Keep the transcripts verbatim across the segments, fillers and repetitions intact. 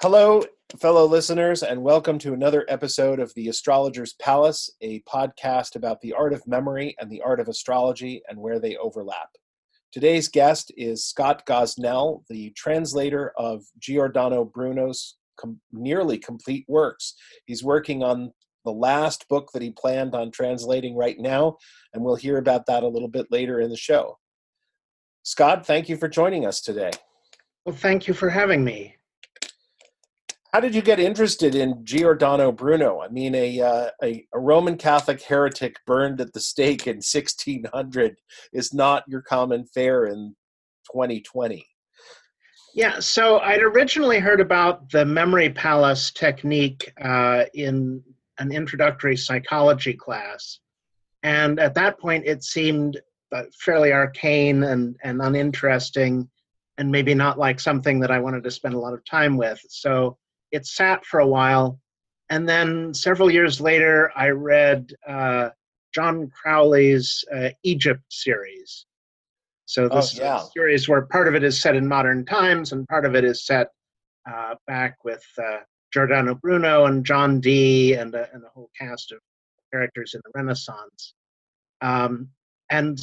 Hello, fellow listeners, and welcome to another episode of The Astrologer's Palace, a podcast about the art of memory and the art of astrology and where they overlap. Today's guest is Scott Gosnell, the translator of Giordano Bruno's com- nearly complete works. He's working on the last book that he planned on translating right now, and we'll hear about that a little bit later in the show. Scott, thank you for joining us today. Well, thank you for having me. How did you get interested in Giordano Bruno? I mean, a, uh, a a Roman Catholic heretic burned at the stake in sixteen hundred is not your common fare in twenty twenty. Yeah, so I'd originally heard about the memory palace technique uh, in an introductory psychology class. And at that point, it seemed uh, fairly arcane and, and uninteresting, and maybe not like something that I wanted to spend a lot of time with. So it sat for a while, and then several years later, I read uh, John Crowley's uh, Egypt series. So this Oh, yeah. series where part of it is set in modern times, and part of it is set uh, back with uh, Giordano Bruno and John Dee and, uh, and a whole cast of characters in the Renaissance. Um, and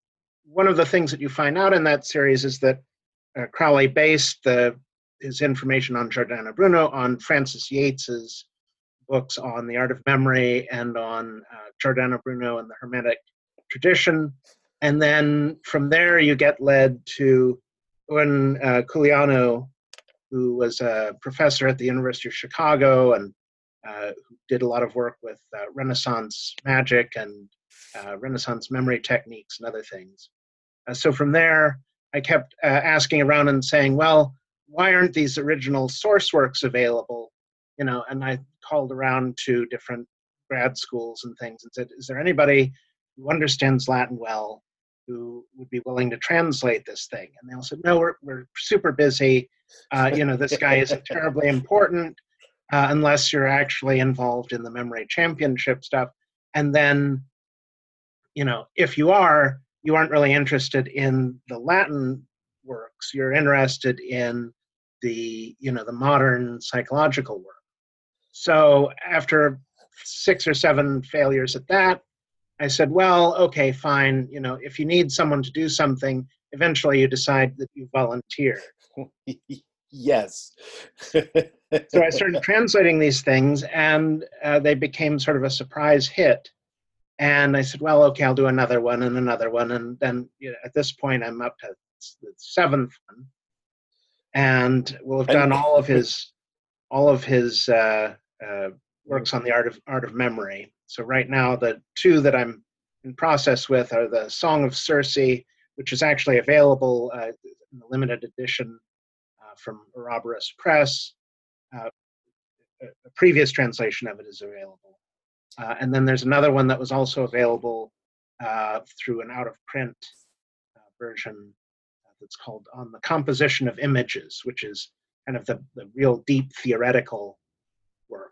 one of the things that you find out in that series is that uh, Crowley based the his information on Giordano Bruno on Francis Yates's books on the art of memory and on uh, Giordano Bruno and the Hermetic tradition. And then from there, you get led to Owen uh, Culiano, who was a professor at the University of Chicago and uh, who did a lot of work with uh, Renaissance magic and uh, Renaissance memory techniques and other things. Uh, so from there, I kept uh, asking around and saying, well, why aren't these original source works available? You know, and I called around to different grad schools and things and said, is there anybody who understands Latin well who would be willing to translate this thing? And they all said, no, we're, we're super busy. Uh, you know, this guy isn't terribly important uh, unless you're actually involved in the memory championship stuff. And then, you know, if you are, you aren't really interested in the Latin works. You're interested in the, you know, the modern psychological work. So after six or seven failures at that, I said, well, okay, fine. You know, if you need someone to do something, eventually you decide that you volunteer. Yes. So I started translating these things, and uh, they became sort of a surprise hit. And I said, well, okay, I'll do another one and another one. And then you know, at this point, I'm up to the seventh one. And we'll have done all of his all of his uh, uh, works on the art of art of memory. So right now, the two that I'm in process with are the Song of Circe, which is actually available uh, in the limited edition uh, from Ouroboros Press. Uh, a previous translation of it is available. Uh, and then there's another one that was also available uh, through an out-of-print uh, version uh, that's called On the Composition of Images, which is kind of the, the real deep theoretical work.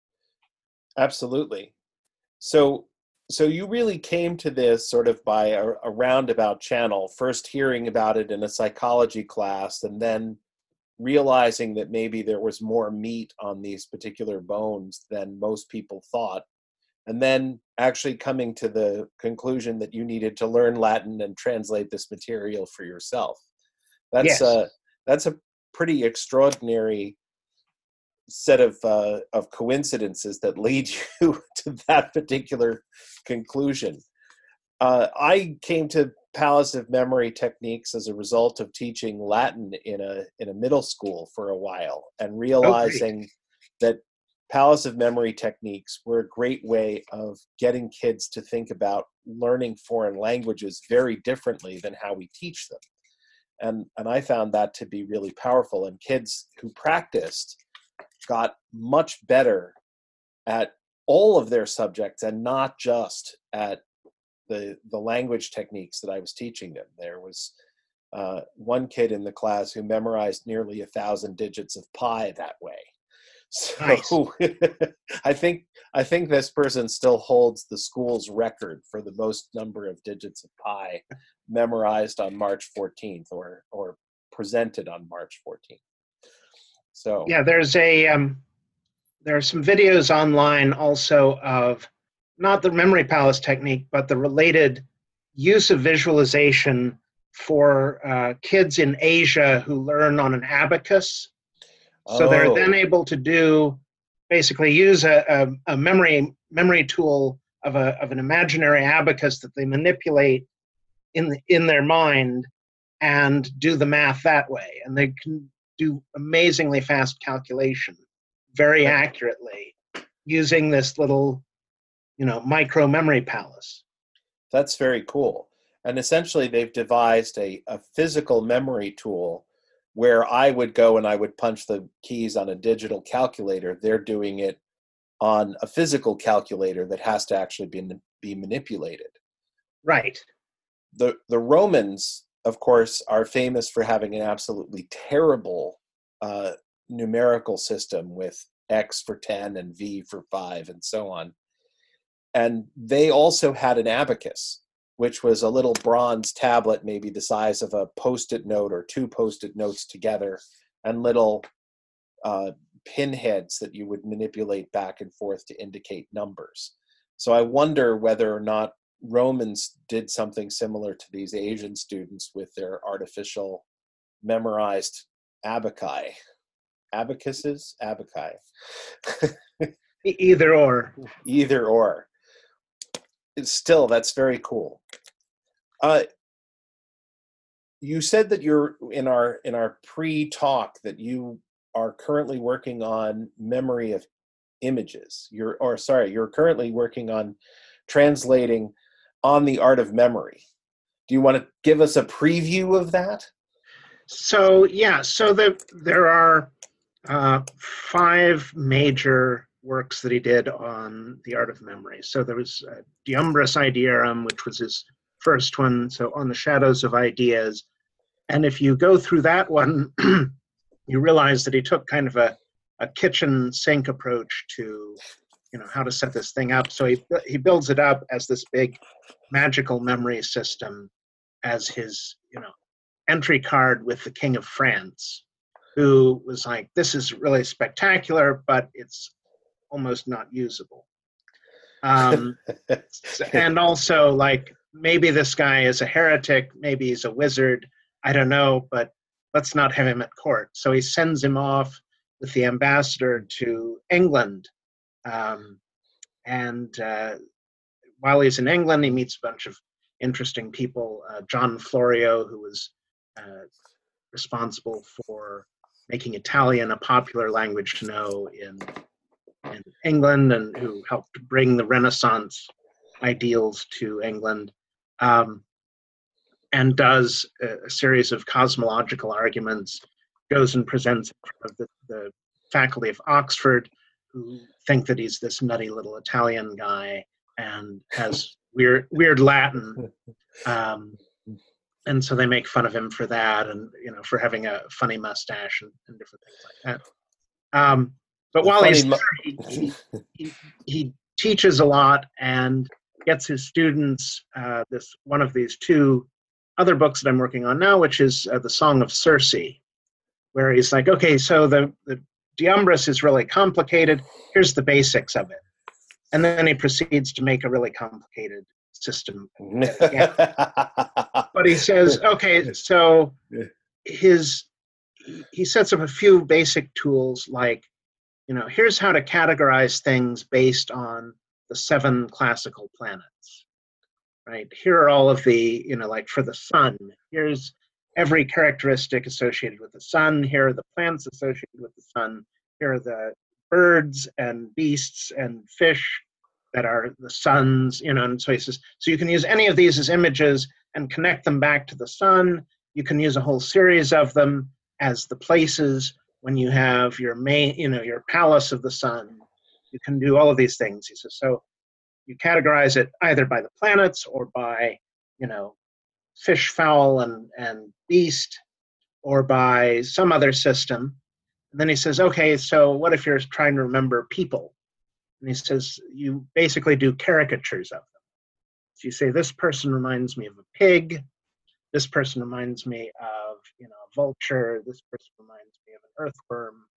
Absolutely. So, so you really came to this sort of by a, a roundabout channel, first hearing about it in a psychology class, and then realizing that maybe there was more meat on these particular bones than most people thought, and then actually coming to the conclusion that you needed to learn Latin and translate this material for yourself. That's Yes. uh, that's a pretty extraordinary set of uh, of coincidences that lead you to that particular conclusion. Uh, I came to Palace of Memory Techniques as a result of teaching Latin in a in a middle school for a while, and realizing oh, that Palace of Memory Techniques were a great way of getting kids to think about learning foreign languages very differently than how we teach them. And, and I found that to be really powerful. And kids who practiced got much better at all of their subjects and not just at the, the language techniques that I was teaching them. There was uh, one kid in the class who memorized nearly a thousand digits of pi that way. So nice. I think I think this person still holds the school's record for the most number of digits of pi memorized on March fourteenth or or presented on March fourteenth. So Yeah, there's a um, there are some videos online also of not the memory palace technique, but the related use of visualization for uh, kids in Asia who learn on an abacus. So they're then oh, able to do basically use a, a, a memory memory tool of a of an imaginary abacus that they manipulate in the, in their mind and do the math that way, and they can do amazingly fast calculation very that, accurately using this little, you know, micro memory palace. that's very cool. And essentially, they've devised a, a physical memory tool where I would go and I would punch the keys on a digital calculator. They're doing it on a physical calculator that has to actually be, be manipulated. Right. The, the Romans, of course, are famous for having an absolutely terrible uh, numerical system with X for ten and V for five and so on. And they also had an abacus, which was a little bronze tablet, maybe the size of a post-it note or two post-it notes together, and little uh, pinheads that you would manipulate back and forth to indicate numbers. So I wonder whether or not Romans did something similar to these Asian students with their artificial memorized abaci. Abacuses? Abaci. E- either or. Either or. It's still, that's very cool. Uh, you said that you're in our in our pre-talk that you are currently working on memory of images. You're or sorry, you're currently working on translating On the Art of Memory. Do you want to give us a preview of that? So yeah, so the, there are uh, five major works that he did on the art of memory. So there was uh, De Umbris Idearum, which was his first one. So On the Shadows of Ideas. And if you go through that one, you realize that he took kind of a, a kitchen sink approach to, you know, how to set this thing up. So he, he builds it up as this big magical memory system as his, you know, entry card with the King of France, who was like, this is really spectacular, but it's almost not usable. Um, and also, like, maybe this guy is a heretic, maybe he's a wizard, I don't know, but let's not have him at court. So he sends him off with the ambassador to England. Um, and uh, while he's in England, he meets a bunch of interesting people. Uh, John Florio, who was uh, responsible for making Italian a popular language to know in, in England, and who helped bring the Renaissance ideals to England. Um, and does a, a series of cosmological arguments, goes and presents in front of the, the faculty of Oxford, who think that he's this nutty little Italian guy and has weird weird Latin. Um, and so they make fun of him for that, and you know, for having a funny mustache and, and different things like that. Um, but The while funny he's mu- there, he, he, he, he teaches a lot and gets his students uh, this one of these two other books that I'm working on now, which is uh, the Song of Circe, where he's like, okay, so the, the De Umbris is really complicated. Here's the basics of it. And then he proceeds to make a really complicated system yet again. But he says, okay, so his he sets up a few basic tools like, you know, here's how to categorize things based on the seven classical planets, right? Here are all of the, you know, like for the sun, here's every characteristic associated with the sun. Here are the plants associated with the sun. Here are the birds and beasts and fish that are the suns, you know, and so he says, so you can use any of these as images and connect them back to the sun. You can use a whole series of them as the places when you have your main, you know, your palace of the sun. You can do all of these things. He says, so you categorize it either by the planets or by, you know, fish, fowl, and, and beast, or by some other system. And then he says, okay, so what if you're trying to remember people? And he says, you basically do caricatures of them. So you say, this person reminds me of a pig. This person reminds me of, you know, a vulture. This person reminds me of an earthworm.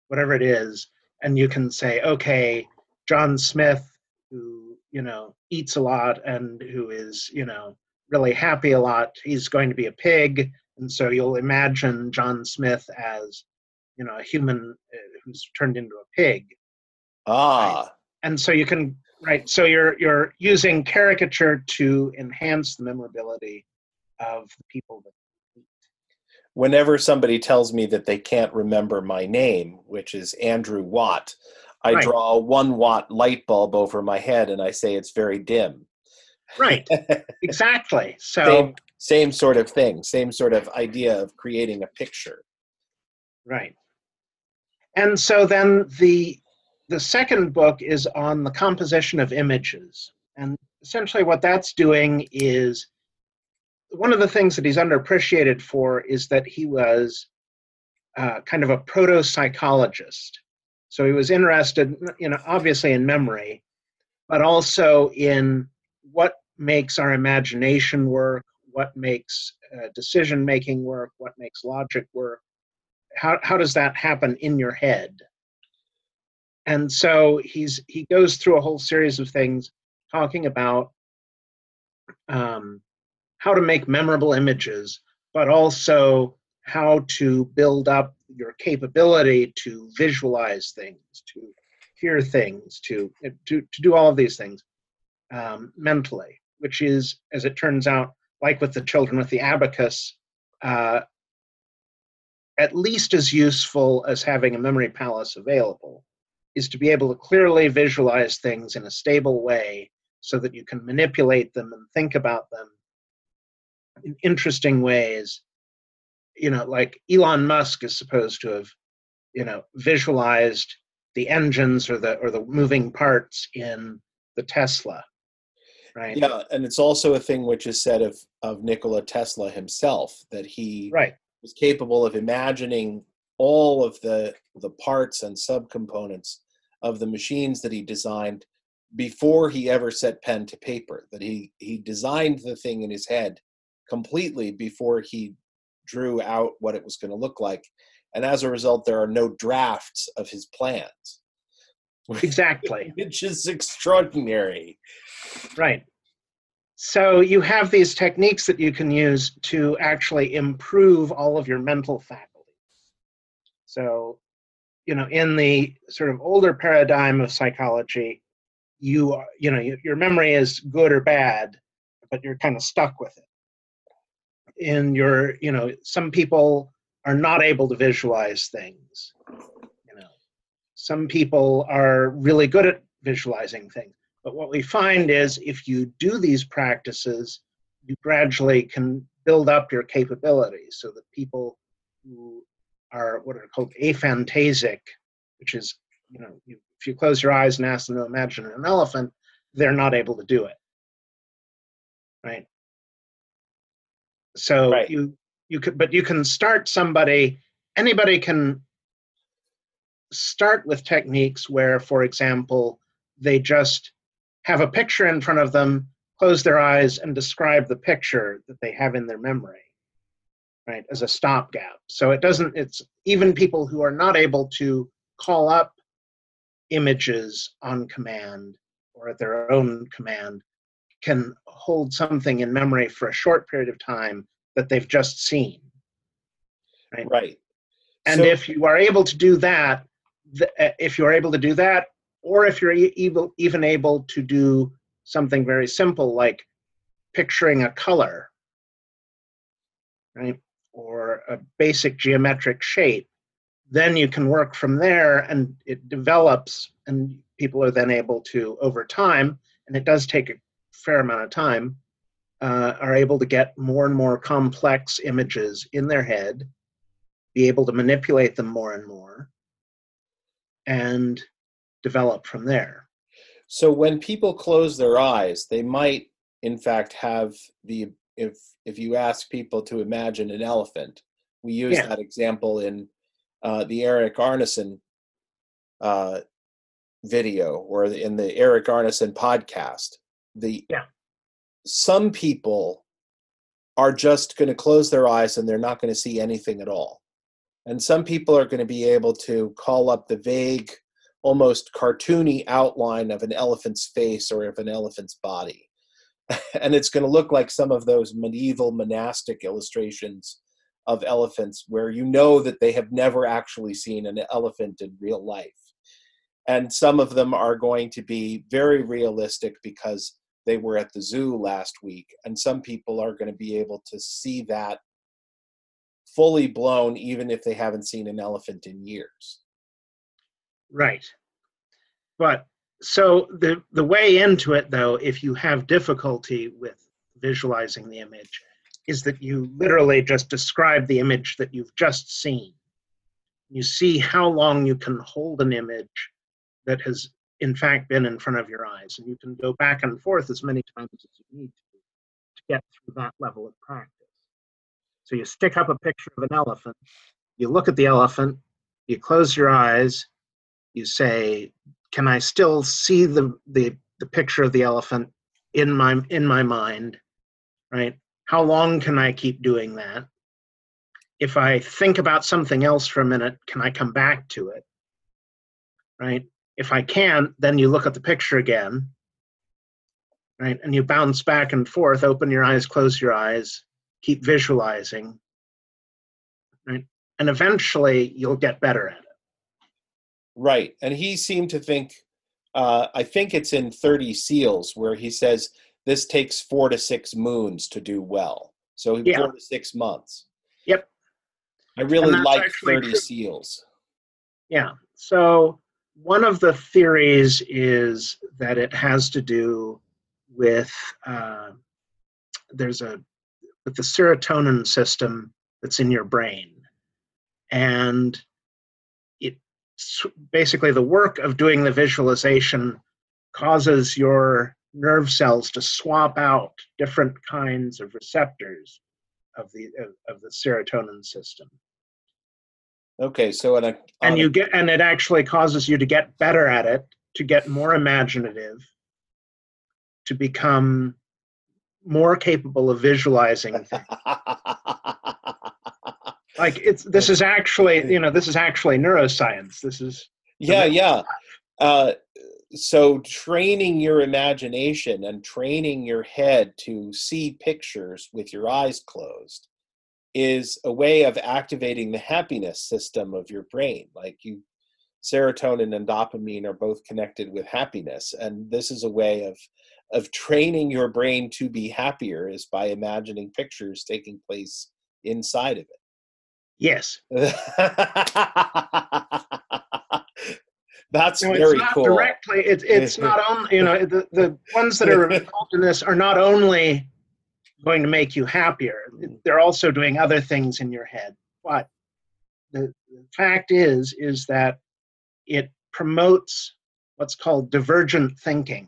whatever it is, and you can say, okay, John Smith, who, you know, eats a lot and who is, you know, really happy a lot, he's going to be a pig. And so you'll imagine John Smith as, you know, a human uh, who's turned into a pig. Right? Ah, And so you can, right, so you're you're using caricature to enhance the memorability of the people that you meet. whenever somebody tells me that they can't remember my name, which is Andrew Watt, I Right, draw a one watt light bulb over my head and I say it's very dim. right, exactly. So, Same, same sort of thing, same sort of idea of creating a picture. right. And so then the the second book is on the composition of images. And essentially what that's doing is, one of the things that he's underappreciated for is that he was uh, kind of a proto-psychologist. So he was interested, you know, obviously in memory, but also in what makes our imagination work, what makes uh, decision-making work, what makes logic work. How, how does that happen in your head? And so he's he goes through a whole series of things talking about um, how to make memorable images, but also how to build up your capability to visualize things, to hear things, to to, to do all of these things um, mentally, which is, as it turns out, like with the children with the abacus, uh, at least as useful as having a memory palace available, is to be able to clearly visualize things in a stable way so that you can manipulate them and think about them in interesting ways. You know, like Elon Musk is supposed to have, you know, visualized the engines or the or the moving parts in the Tesla, right? Yeah, and it's also a thing which is said of, of Nikola Tesla himself, that he Right. was capable of imagining all of the the parts and subcomponents of the machines that he designed before he ever set pen to paper, that he he designed the thing in his head completely before he drew out what it was going to look like, and as a result there are no drafts of his plans. Exactly. Which is extraordinary. Right. So you have these techniques that you can use to actually improve all of your mental faculties. So, you know, in the sort of older paradigm of psychology, you are, you know, your memory is good or bad, but you're kind of stuck with it. In your, you know, some people are not able to visualize things. You know, some people are really good at visualizing things. But what we find is if you do these practices, you gradually can build up your capabilities so that people who are what are called aphantasic, which is, you know, you, if you close your eyes and ask them to imagine an elephant, they're not able to do it, right? So Right. you you could, but you can start somebody. Anybody can start with techniques where, for example, they just have a picture in front of them, close their eyes, and describe the picture that they have in their memory, right, as a stopgap. So it doesn't, it's even people who are not able to call up images on command or at their own command can hold something in memory for a short period of time that they've just seen, right? Right. And So if you are able to do that, if you're able to do that, or if you're able, even able to do something very simple like picturing a color, right, or a basic geometric shape, then you can work from there and it develops, and people are then able to, over time, and it does take a fair amount of time, uh, are able to get more and more complex images in their head, be able to manipulate them more and more, and develop from there. So when people close their eyes, they might, in fact, have the, if if you ask people to imagine an elephant, we use Yeah. that example in uh, the Eric Arneson uh, video or in the Eric Arneson podcast. The Yeah. Some people are just going to close their eyes and they're not going to see anything at all. And some people are going to be able to call up the vague, almost cartoony outline of an elephant's face or of an elephant's body. And it's going to look like some of those medieval monastic illustrations of elephants where you know that they have never actually seen an elephant in real life. And some of them are going to be very realistic because they were at the zoo last week. And some people are going to be able to see that fully blown, even if they haven't seen an elephant in years. Right. But so the, the way into it, though, if you have difficulty with visualizing the image, is that you literally just describe the image that you've just seen. You see how long you can hold an image that has, in fact, been in front of your eyes. And you can go back and forth as many times as you need to to get through that level of practice. So you stick up a picture of an elephant, you look at the elephant, you close your eyes, you say, can I still see the, the, the picture of the elephant in my, in my mind, right? How long can I keep doing that? If I think about something else for a minute, can I come back to it, right? If I can't, then you look at the picture again, right? And you bounce back and forth, open your eyes, close your eyes, keep visualizing, right? And eventually you'll get better at it. Right. And he seemed to think, uh, I think it's in thirty Seals where he says this takes four to six moons to do well. So Yeah. four to six months. Yep. I really like thirty true. Seals. Yeah. So one of the theories is that it has to do with, uh, there's a, with the serotonin system that's in your brain. And it basically the work of doing the visualization causes your nerve cells to swap out different kinds of receptors of the of, of the serotonin system. Okay, so on a, on and you a, get and it actually causes you to get better at it, to get more imaginative, to become more capable of visualizing things. Like it's this is actually, you know, this is actually neuroscience. This is yeah, yeah. Uh, so training your imagination and training your head to see pictures with your eyes closed is a way of activating the happiness system of your brain. Like you, serotonin and dopamine are both connected with happiness. And this is a way of, of training your brain to be happier is by imagining pictures taking place inside of it. Yes. That's no, very it's not cool. Directly, it, it's not only, you know, the, the ones that are involved in this are not only going to make you happier, they're also doing other things in your head. But the, the fact is, is that it promotes what's called divergent thinking.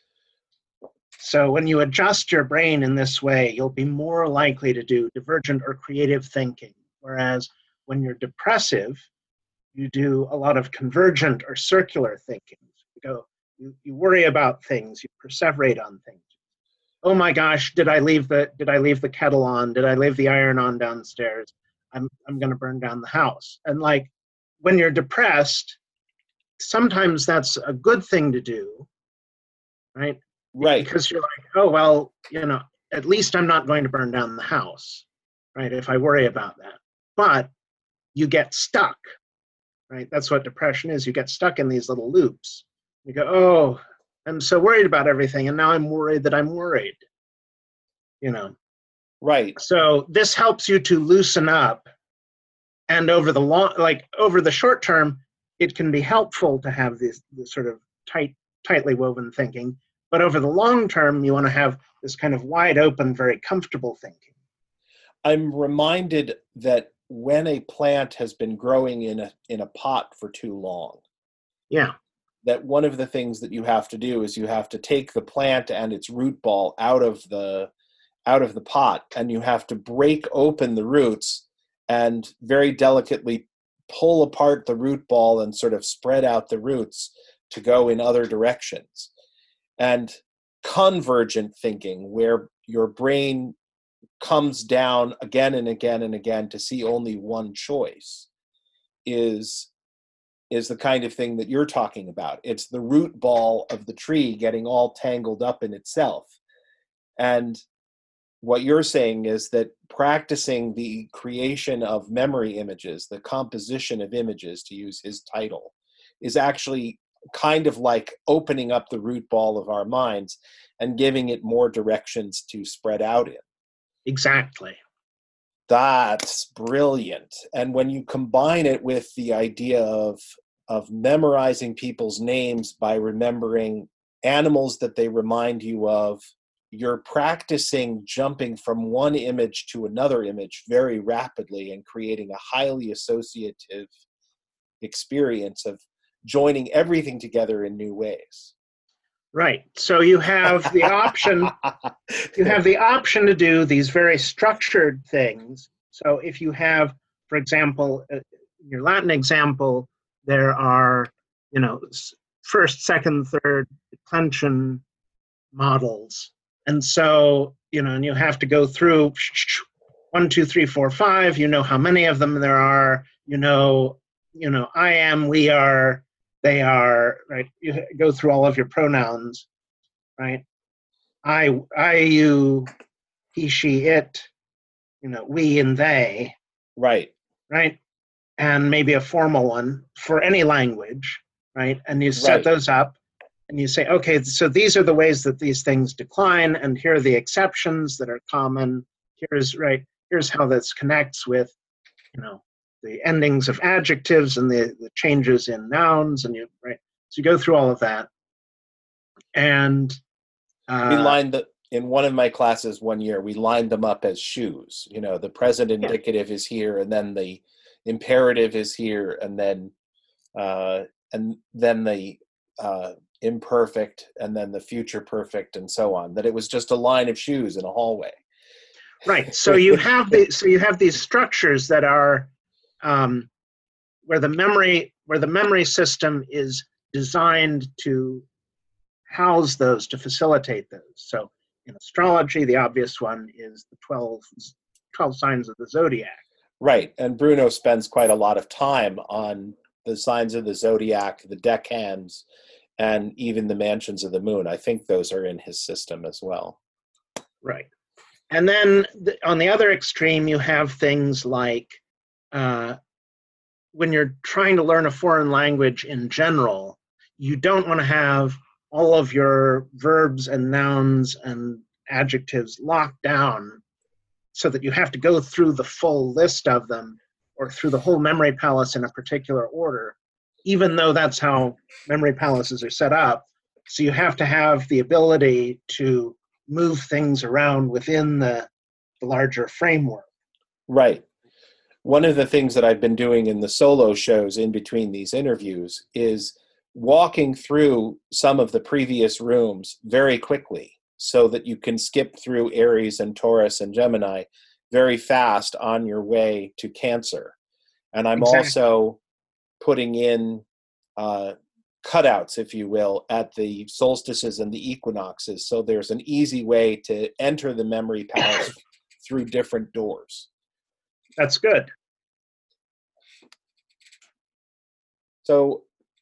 So when you adjust your brain in this way, you'll be more likely to do divergent or creative thinking. Whereas when you're depressive, you do a lot of convergent or circular thinking. You go, you, you worry about things, you perseverate on things. Oh my gosh, did I leave the did I leave the kettle on? Did I leave the iron on downstairs? I'm I'm gonna burn down the house. And like when you're depressed, sometimes that's a good thing to do, right? Right. Because you're like, oh well, you know, at least I'm not going to burn down the house, right? If I worry about that. But you get stuck. Right? That's what depression is. You get stuck in these little loops. You go, oh, I'm so worried about everything, and now I'm worried that I'm worried. You know? Right. So this helps you to loosen up. And over the long, like over the short term, it can be helpful to have this, this sort of tight, tightly woven thinking. But over the long term, you want to have this kind of wide open, very comfortable thinking. I'm reminded that when a plant has been growing in a in a pot for too long, yeah, that one of the things that you have to do is you have to take the plant and its root ball out of the out of the pot, and you have to break open the roots and very delicately pull apart the root ball and sort of spread out the roots to go in other directions. And convergent thinking, where your brain comes down again and again and again to see only one choice, is is the kind of thing that you're talking about. It's the root ball of the tree getting all tangled up in itself. And what you're saying is that practicing the creation of memory images, the composition of images, to use his title, is actually kind of like opening up the root ball of our minds and giving it more directions to spread out in. Exactly. That's brilliant. And when you combine it with the idea of of memorizing people's names by remembering animals that they remind you of, you're practicing jumping from one image to another image very rapidly and creating a highly associative experience of joining everything together in new ways. Right. So you have the option, you have the option to do these very structured things. So if you have, for example, uh, your Latin example, there are, you know, first, second, third declension models. And so, you know, and you have to go through one, two, three, four, five, you know how many of them there are, you know, you know, I am, we are, they are, right? You go through all of your pronouns, right? I, I, you, he, she, it, you know, we and they. Right. Right? And maybe a formal one for any language, right? And you set Right. those up and you say, okay, so these are the ways that these things decline, and here are the exceptions that are common. Here's, right, here's how this connects with, you know, the endings of adjectives and the, the changes in nouns, and you, right? So you go through all of that. And uh, we lined the, in one of my classes one year, we lined them up as shoes. You know, the present indicative yeah. is here, and then the imperative is here, and then uh, and then the uh, imperfect, and then the future perfect, and so on. That it was just a line of shoes in a hallway. Right. So you have the so you have these structures that are um, where the memory where the memory system is designed to house those, to facilitate those. So in astrology, the obvious one is the twelve, twelve signs of the zodiac. Right. And Bruno spends quite a lot of time on the signs of the zodiac, the decans, and even the mansions of the moon. I think those are in his system as well. Right. And then the, on the other extreme, you have things like uh, when you're trying to learn a foreign language in general, you don't want to have all of your verbs and nouns and adjectives locked down so that you have to go through the full list of them or through the whole memory palace in a particular order, even though that's how memory palaces are set up. So you have to have the ability to move things around within the, the larger framework. Right. One of the things that I've been doing in the solo shows in between these interviews is walking through some of the previous rooms very quickly so that you can skip through Aries and Taurus and Gemini very fast on your way to Cancer. And I'm Exactly. also putting in uh, cutouts, if you will, at the solstices and the equinoxes. So there's an easy way to enter the memory palace through different doors. That's good. So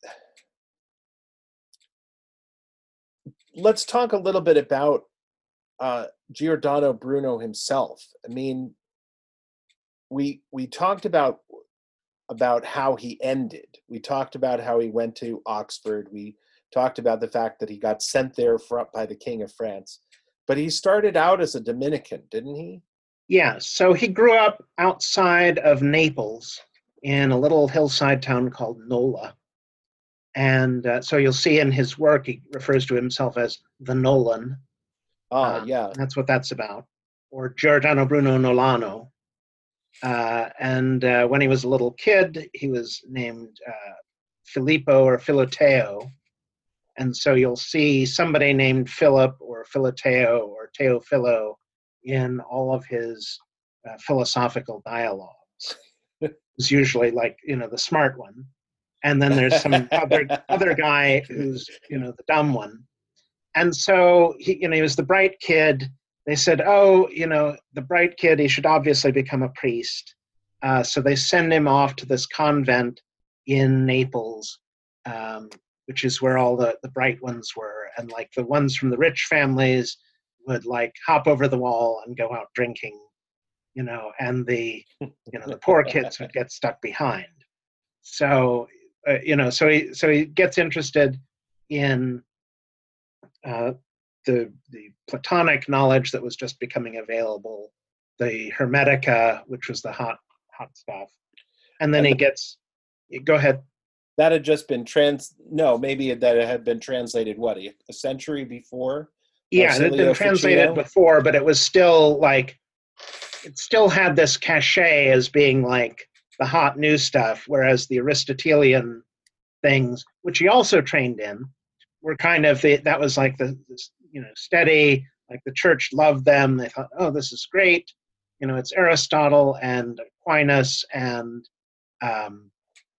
let's talk a little bit about uh, Giordano Bruno himself. I mean, we we talked about about how he ended. We talked about how he went to Oxford. We talked about the fact that he got sent there for, by the King of France. But he started out as a Dominican, didn't he? Yeah, so he grew up outside of Naples in a little hillside town called Nola. And uh, so you'll see in his work, he refers to himself as the Nolan. Ah, uh, yeah. That's what that's about. Or Giordano Bruno Nolano. Uh, and uh, when he was a little kid, he was named uh, Filippo or Filoteo. And so you'll see somebody named Philip or Filoteo or Teofilo in all of his uh, philosophical dialogues. It's usually like, you know, the smart one. And then there's some other other guy who's, you know, the dumb one. And so he, you know, he was the bright kid. They said, oh, you know, the bright kid, he should obviously become a priest. Uh, so they send him off to this convent in Naples, um, which is where all the, the bright ones were. And like the ones from the rich families would like hop over the wall and go out drinking, you know, and the, you know, the poor kids would get stuck behind. So, uh, you know, so he, so he gets interested in uh, the, the Platonic knowledge that was just becoming available, the Hermetica, which was the hot, hot stuff. And then And he gets, go ahead. that had just been trans, no, maybe that it had been translated, what, a, a century before? Yeah, it had been Marsilio translated Ficino? before, but it was still like, it still had this cachet as being like the hot new stuff, whereas the Aristotelian things, which he also trained in, were kind of, the, that was like the, this, you know, steady, like the church loved them. They thought, oh, this is great. You know, it's Aristotle and Aquinas and, um,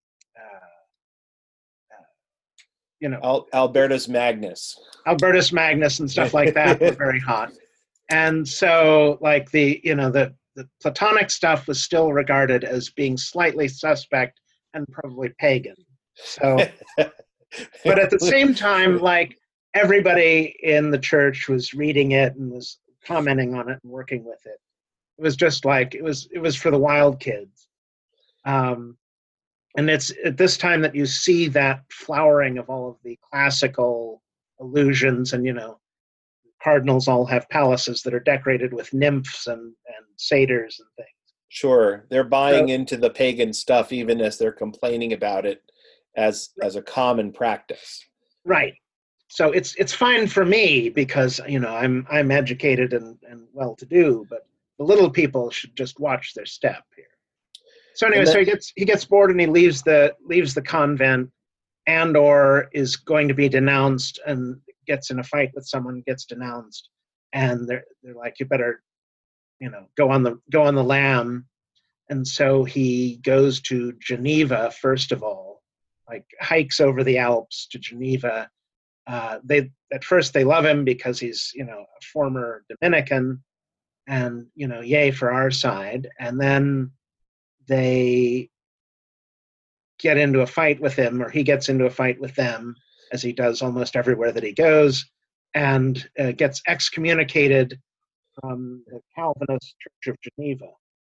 uh, uh, you know, Al- Albertus Magnus. Albertus Magnus and stuff like that were very hot. And so, like the, you know, the, the Platonic stuff was still regarded as being slightly suspect and probably pagan. So, but at the same time, like everybody in the church was reading it and was commenting on it and working with it. It was just like, it was, it was for the wild kids. Um, and it's at this time that you see that flowering of all of the classical allusions, and, you know, cardinals all have palaces that are decorated with nymphs and, and satyrs and things. Sure, they're buying So, into the pagan stuff even as they're complaining about it as as a common practice. right. So it's it's fine for me because, you know, I'm I'm educated and, and well-to-do, but the little people should just watch their step here. So anyway, And so then, he gets he gets bored and he leaves the leaves the convent, and or is going to be denounced and gets in a fight with someone, gets denounced, and they're they're like, you better, you know, go on the go on the lam. And so he goes to Geneva first of all, like hikes over the Alps to Geneva. Uh, they at first they love him because he's, you know, a former Dominican, and, you know, yay for our side. And then they get into a fight with him, or he gets into a fight with them, as he does almost everywhere that he goes, and uh, gets excommunicated from the Calvinist Church of Geneva.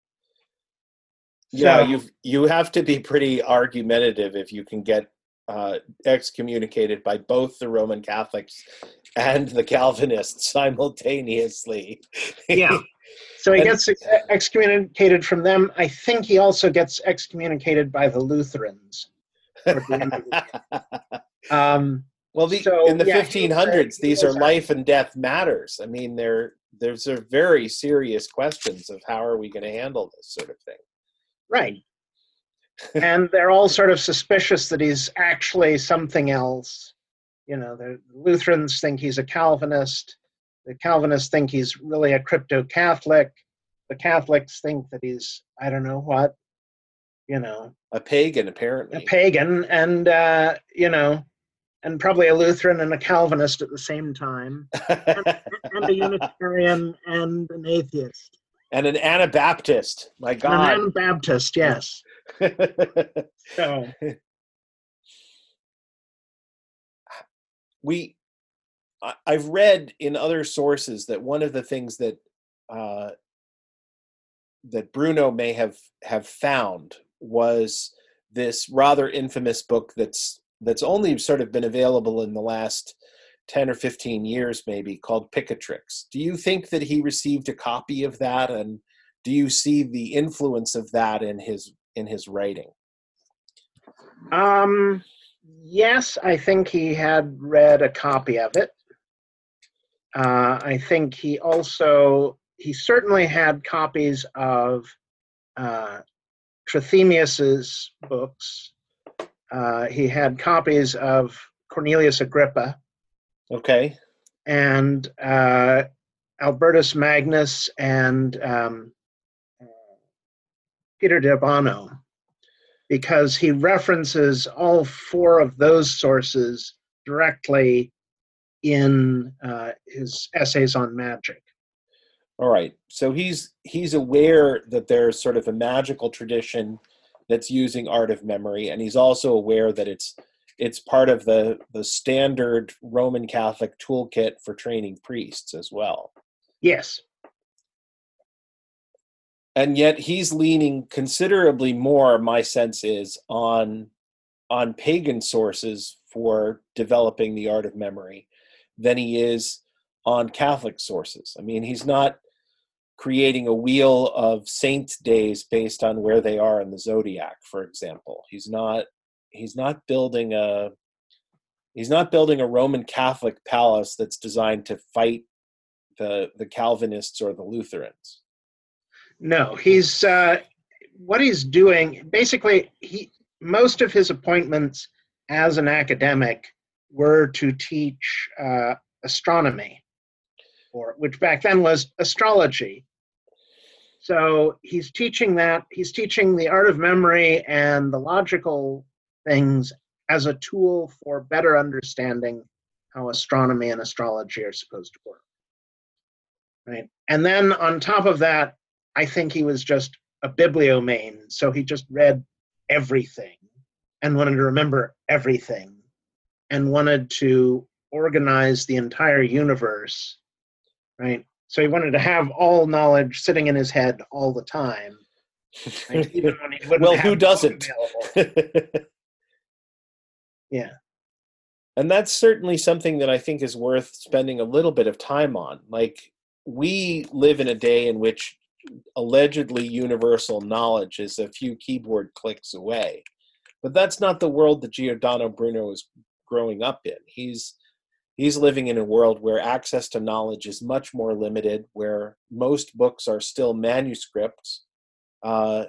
yeah, So, you you have to be pretty argumentative if you can get uh, excommunicated by both the Roman Catholics and the Calvinists simultaneously. yeah. So he And gets excommunicated from them. I think he also gets excommunicated by the Lutherans toward the end of the um, well, the, so, in the yeah, he- fifteen hundreds, he these are was- life and death matters. I mean, they're there's are very serious questions of how are we going to handle this sort of thing. Right. And they're all sort of suspicious that he's actually something else. You know, the Lutherans think he's a Calvinist. The Calvinists think he's really a crypto-Catholic. The Catholics think that he's, I don't know what, you know, A pagan, a apparently. pagan, and, uh, you know, and probably a Lutheran and a Calvinist at the same time, and a Unitarian and an atheist. And an Anabaptist. My And God. an Anabaptist, yes. So, we I- I've read in other sources that one of the things that uh, that Bruno may have have found was this rather infamous book that's that's only sort of been available in the last ten or fifteen years, maybe, called Picatrix. Do you think that he received a copy of that, and do you see the influence of that in his in his writing? um, yes, I think he had read a copy of it. Uh, I think he also, he certainly had copies of uh, Trithemius's books. Uh, he had copies of Cornelius Agrippa Okay. and uh, Albertus Magnus and um, Peter de Bono, because he references all four of those sources directly in uh, his essays on magic. All right. So he's he's aware that there's sort of a magical tradition that's using art of memory, and he's also aware that it's it's part of the the standard Roman Catholic toolkit for training priests as well. Yes. And yet he's leaning considerably more, my sense is, on on pagan sources for developing the art of memory than he is on Catholic sources. I mean, he's not creating a wheel of saints' days based on where they are in the zodiac, for example. He's not he's not building a he's not building a Roman Catholic palace that's designed to fight the the Calvinists or the Lutherans. No, he's uh, what he's doing. Basically, he most of his appointments as an academic were to teach uh, astronomy, or which back then was astrology. So he's teaching that. He's teaching the art of memory and the logical things as a tool for better understanding how astronomy and astrology are supposed to work. Right, and then on top of that, I think he was just a bibliomane, so he just read everything and wanted to remember everything and wanted to organize the entire universe, right? So he wanted to have all knowledge sitting in his head all the time, right? Even when he wouldn't Well, have who doesn't? Yeah. And that's certainly something that I think is worth spending a little bit of time on. Like, we live in a day in which allegedly universal knowledge is a few keyboard clicks away. But that's not the world that Giordano Bruno is growing up in. He's he's living in a world where access to knowledge is much more limited, where most books are still manuscripts. Uh,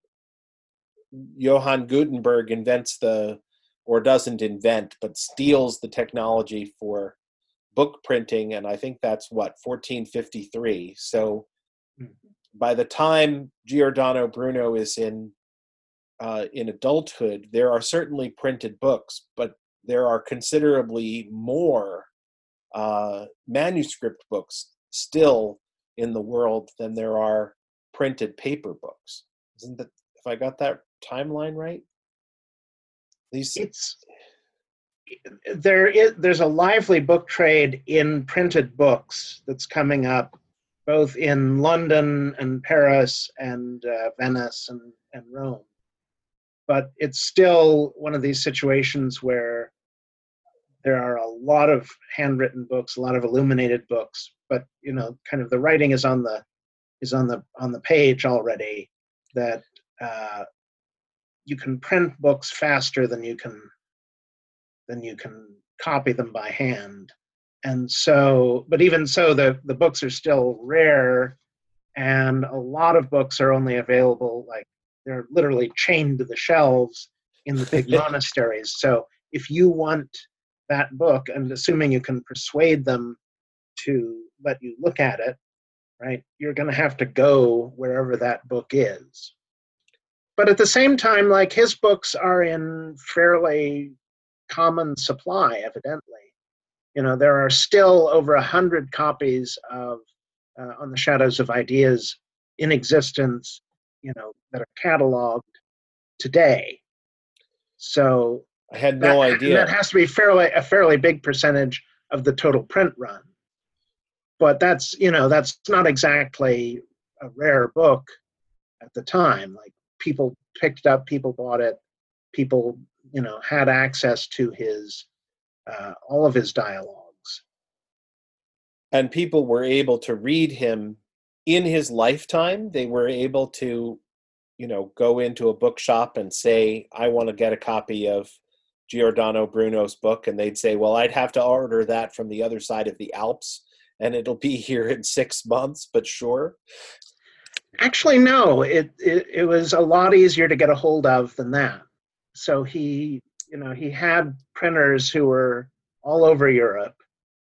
Johann Gutenberg invents the, or doesn't invent, but steals the technology for book printing, and I think that's what, fourteen fifty-three. So by the time Giordano Bruno is in uh, in adulthood, there are certainly printed books, but there are considerably more uh, manuscript books still in the world than there are printed paper books. Isn't that, if I got that timeline right? These It's there is there's a lively book trade in printed books that's coming up, both in London and Paris and uh, Venice and, and Rome. But it's still one of these situations where there are a lot of handwritten books, a lot of illuminated books, but you know, kind of the writing is on the is on the on the page already. That uh, you can print books faster than you can than you can copy them by hand. And so, but even so, the, the books are still rare, and a lot of books are only available, like they're literally chained to the shelves in the big monasteries. So if you want that book, and assuming you can persuade them to let you look at it, right, you're going to have to go wherever that book is. But at the same time, like, his books are in fairly common supply, evidently. You know, there are still over a hundred copies of uh, On the Shadows of Ideas in existence, you know, that are cataloged today. So I had that, no idea. that has to be fairly a fairly big percentage of the total print run. But that's, you know, that's not exactly a rare book at the time. Like, people picked it up, people bought it, people, you know, had access to his uh, all of his dialogues. And people were able to read him in his lifetime. They were able to, you know, go into a bookshop and say, I want to get a copy of Giordano Bruno's book. And they'd say, well, I'd have to order that from the other side of the Alps, and it'll be here in six months, but sure. Actually, no, it, it, it was a lot easier to get a hold of than that. So he, you know, he had printers who were all over Europe,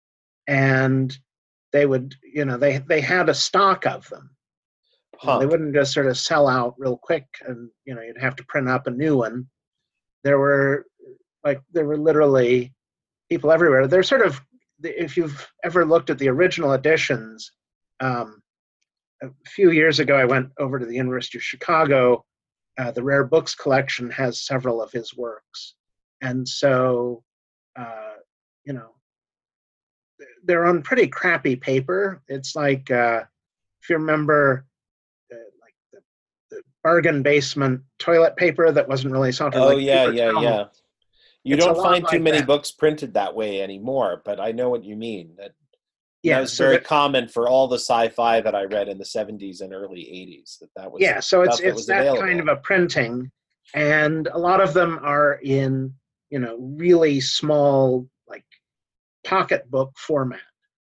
and they would, you know, they, they had a stock of them. You know, they wouldn't just sort of sell out real quick, and, you know, you'd have to print up a new one. There were, like, there were literally people everywhere. They're sort of, if you've ever looked at the original editions, um, a few years ago, I went over to the University of Chicago. Uh, the Rare Books collection has several of his works. And so, uh, you know, they're on pretty crappy paper. It's like, uh, if you remember, uh, like the, the bargain basement toilet paper that wasn't really softer. Oh like yeah, paper yeah, towel. yeah. You It's a don't lot find too like many that. books printed that way anymore, but I know what you mean. That, that Yeah, was so very that, common for all the sci-fi that I read in the seventies and early eighties. That that was yeah, so it's stuff that it's was that kind of available. a printing, and a lot of them are in, you know, really small, like pocketbook format.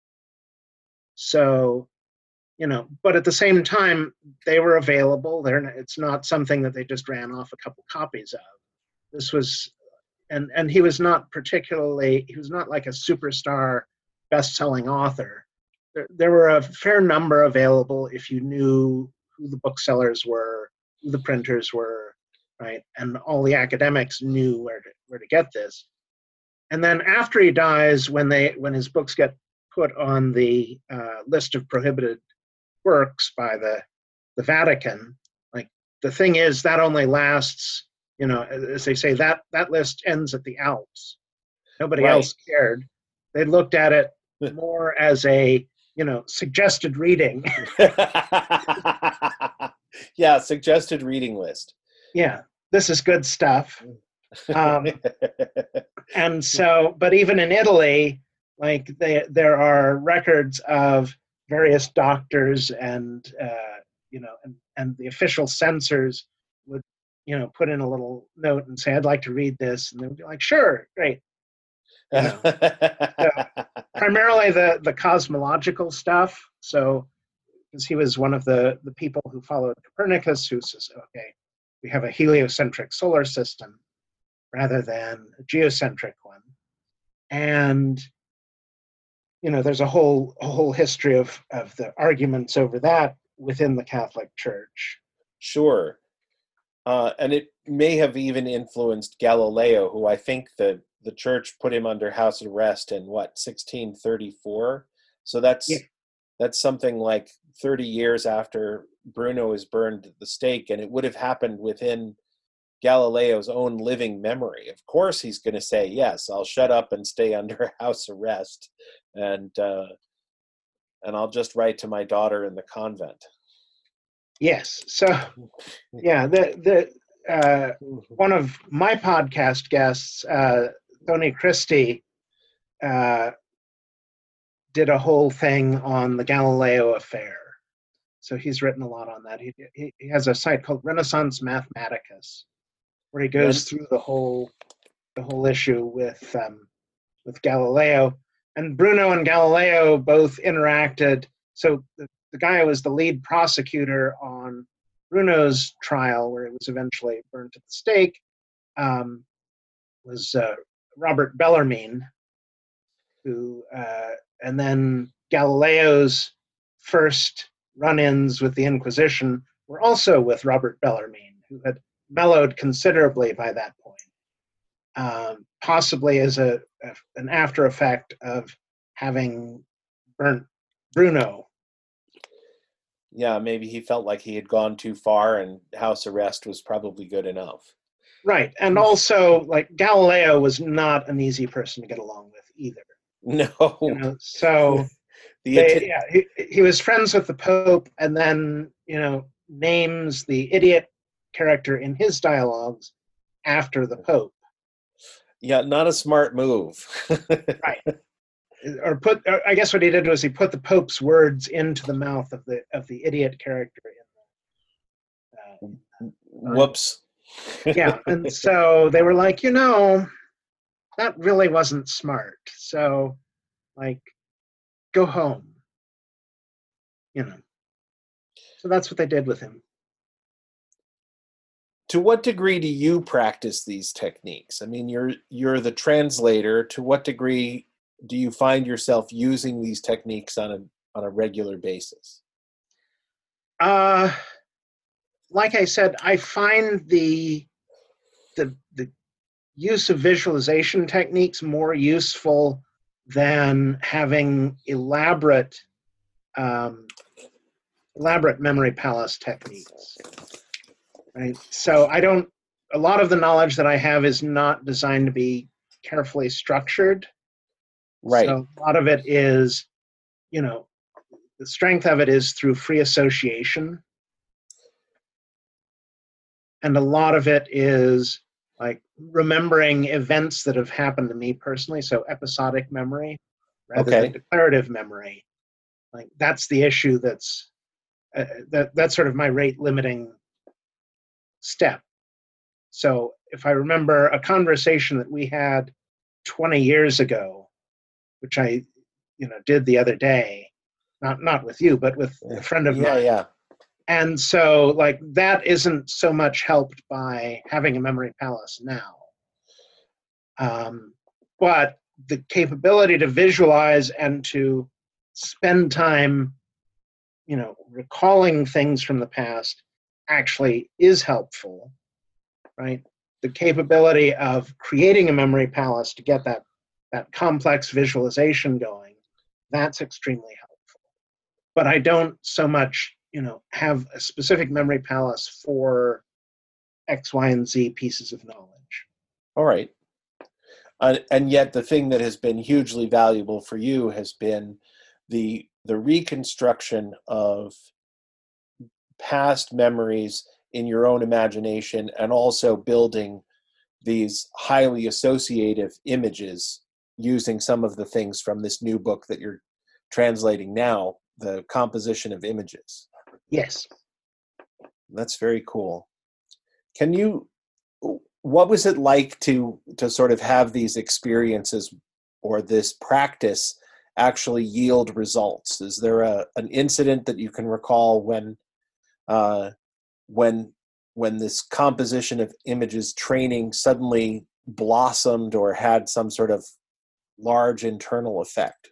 So, you know, but at the same time, they were available. They're not, it's not something that they just ran off a couple copies of. This was, and and he was not particularly, he was not like a superstar best-selling author. There, there were a fair number available if you knew who the booksellers were, who the printers were, right? And all the academics knew where to where to get this. And then after he dies, when they when his books get put on the uh, list of prohibited works by the the Vatican, like the thing is that only lasts, you know, as they say, that that list ends at the Alps. Nobody Right. else cared. They looked at it more as a, you know, suggested reading. Yeah, suggested reading list. Yeah, this is good stuff. Um, and so, but even in Italy, like they, there are records of various doctors and, uh, you know, and, and the official censors would, you know, put in a little note and say, I'd like to read this. And they would be like, sure, great. You know, so primarily the, the cosmological stuff. So, because he was one of the, the people who followed Copernicus, who says, okay, we have a heliocentric solar system rather than a geocentric one. And, you know, there's a whole a whole history of, of the arguments over that within the Catholic Church. Sure. Uh, and it may have even influenced Galileo, who I think the, the church put him under house arrest in what, sixteen thirty-four? So that's Yeah. that's something like thirty years after Bruno is burned at the stake, and it would have happened within Galileo's own living memory. Of course he's going to say, yes, I'll shut up and stay under house arrest, and uh, and I'll just write to my daughter in the convent. Yes. So, yeah, the the uh, one of my podcast guests, uh, Tony Christie, uh, did a whole thing on the Galileo affair. So he's written a lot on that. He he, he has a site called Renaissance Mathematicus, where he goes Ren- through the whole the whole issue with um, with Galileo. And Bruno and Galileo both interacted. So the, the guy who was the lead prosecutor on Bruno's trial, where it was eventually burnt at the stake, um, was uh, Robert Bellarmine, who, uh, and then Galileo's first run-ins with the Inquisition were also with Robert Bellarmine, who had mellowed considerably by that point. Um, possibly as a, a an after effect of having burnt Bruno. yeah, maybe he felt like he had gone too far, and house arrest was probably good enough. Right, and also like Galileo was not an easy person to get along with either. No, you know, so the they, atti- yeah, he, he was friends with the Pope, and then you know names the idiot character in his dialogues after the Pope. yeah, not a smart move. Right. Or put, or I guess what he did was he put the Pope's words into the mouth of the of the idiot character. In the, uh, Whoops. yeah, and so they were like, you know, that really wasn't smart. So, like, go home. You know. So that's what they did with him. To what degree do you practice these techniques? I mean, you're you're the translator. To what degree do you find yourself using these techniques on a on a regular basis? Uh, like I said, I find the the the use of visualization techniques more useful than having elaborate um, elaborate memory palace techniques. Right? So I don't, a lot of the knowledge that I have is not designed to be carefully structured. Right. So a lot of it is, you know, the strength of it is through free association. And a lot of it is like remembering events that have happened to me personally. So episodic memory rather Okay. than declarative memory. Like that's the issue that's, uh, that, that's sort of my rate limiting step. So if I remember a conversation that we had twenty years ago, which I, you know, did the other day, not not with you, but with a friend of Yeah, mine. yeah. And so like that isn't so much helped by having a memory palace now. Um, but the capability to visualize and to spend time, you know, recalling things from the past actually is helpful, right? The capability of creating a memory palace to get that, that complex visualization going, that's extremely helpful. But I don't so much, you know, have a specific memory palace for X, Y, and Z pieces of knowledge. All right. Uh, and yet the thing that has been hugely valuable for you has been the the reconstruction of past memories in your own imagination, and also building these highly associative images using some of the things from this new book that you're translating now, the composition of images. Yes. That's very cool. Can you, what was it like to to sort of have these experiences or this practice actually yield results? Is there a an incident that you can recall when uh, when when this composition of images training suddenly blossomed or had some sort of large internal effect?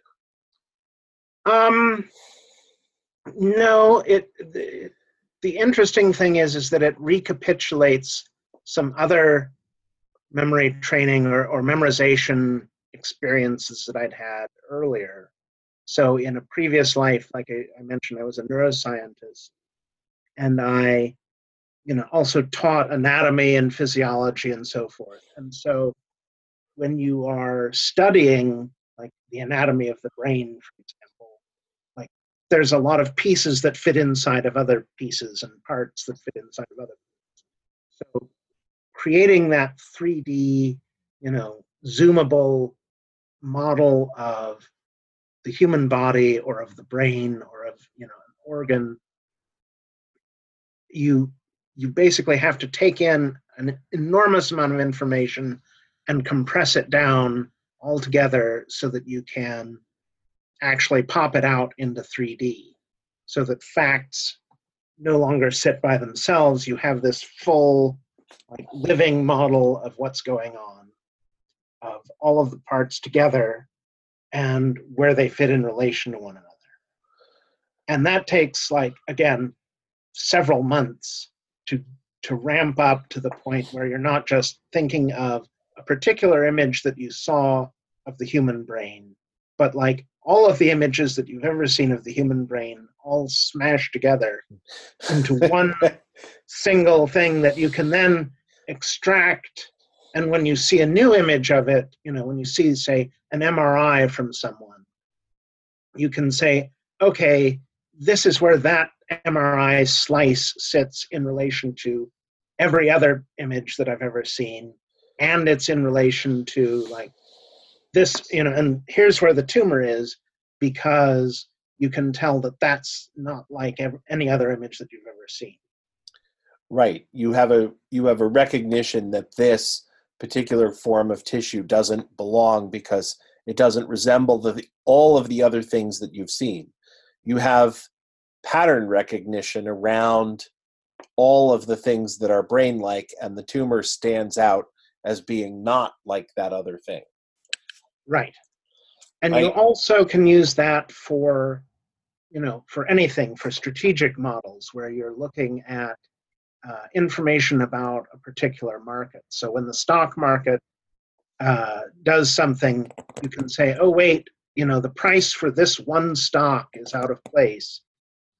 Um, no, it, the, the interesting thing is, is that it recapitulates some other memory training or, or memorization experiences that I'd had earlier. So in a previous life, like I, I mentioned, I was a neuroscientist, and I, you know, also taught anatomy and physiology and so forth. And so when you are studying like the anatomy of the brain, for example, like there's a lot of pieces that fit inside of other pieces and parts that fit inside of other pieces. So creating that three D, you know, zoomable model of the human body or of the brain or of, you know, an organ, you you basically have to take in an enormous amount of information and compress it down all together so that you can actually pop it out into three D, so that facts no longer sit by themselves. You have this full, like, living model of what's going on, of all of the parts together and where they fit in relation to one another. And that takes, like, again, several months to to ramp up to the point where you're not just thinking of a particular image that you saw of the human brain, but like all of the images that you've ever seen of the human brain all smashed together into one single thing that you can then extract. And when you see a new image of it, you know, when you see, say, an M R I from someone, you can say, okay, this is where that M R I slice sits in relation to every other image that I've ever seen. And it's in relation to, like, this, you know, and here's where the tumor is, because you can tell that that's not like any other image that you've ever seen. Right. You have a you have a recognition that this particular form of tissue doesn't belong because it doesn't resemble the, all of the other things that you've seen. You have pattern recognition around all of the things that are brain-like, and the tumor stands out as being not like that other thing. Right. And I, you also can use that for, you know, for anything, for strategic models where you're looking at uh, information about a particular market. So when the stock market uh, does something, you can say, oh, wait, you know, the price for this one stock is out of place.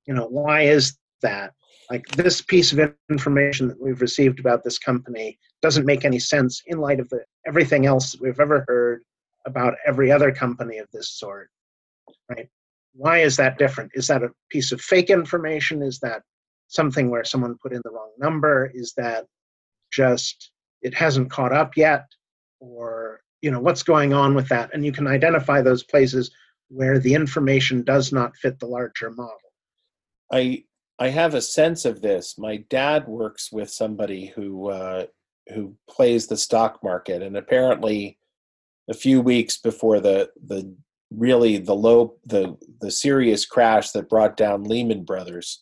You know, why is that? Like, this piece of information that we've received about this company doesn't make any sense in light of the everything else that we've ever heard about every other company of this sort, right? Why is that different? Is that a piece of fake information? Is that something where someone put in the wrong number? Is that just it hasn't caught up yet? Or, you know, what's going on with that? And you can identify those places where the information does not fit the larger model. I I have a sense of this. My dad works with somebody who uh, who plays the stock market, and apparently, a few weeks before the the really the low the the serious crash that brought down Lehman Brothers,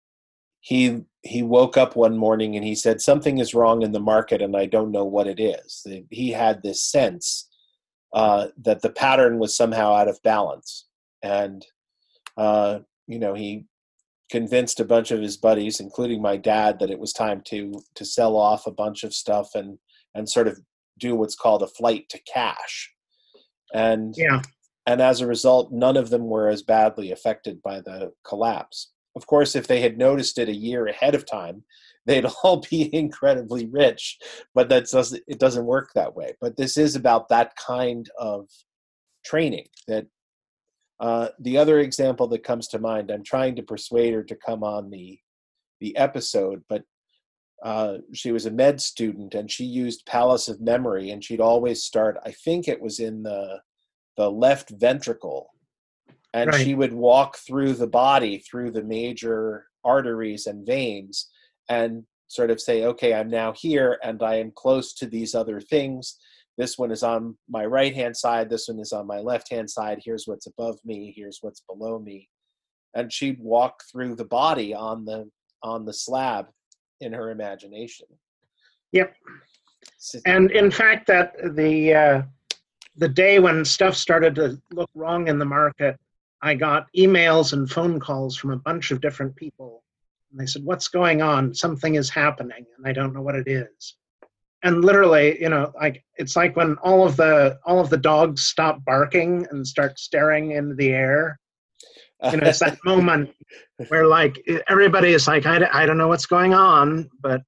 he he woke up one morning and he said, something is wrong in the market and I don't know what it is. He had this sense uh, that the pattern was somehow out of balance, and uh, you know he convinced a bunch of his buddies, including my dad, that it was time to to sell off a bunch of stuff and and sort of do what's called a flight to cash. And Yeah. and as a result, none of them were as badly affected by the collapse. Of course, if they had noticed it a year ahead of time, they'd all be incredibly rich. But that doesn't it doesn't work that way. But this is about that kind of training. That uh, the other example that comes to mind, I'm trying to persuade her to come on the the episode, but uh, she was a med student and she used Palace of Memory, and she'd always start, I think it was in the the left ventricle, and Right. she would walk through the body, through the major arteries and veins, and sort of say, okay, I'm now here and I am close to these other things. This one is on my right-hand side. This one is on my left-hand side. Here's what's above me. Here's what's below me. And she'd walk through the body on the on the slab in her imagination. Yep. And in fact, that the uh, the day when stuff started to look wrong in the market, I got emails and phone calls from a bunch of different people. And they said, what's going on? Something is happening, and I don't know what it is. And literally, you know, like it's like when all of the all of the dogs stop barking and start staring into the air. You know, it's that moment where like everybody is like, I, I don't know what's going on, but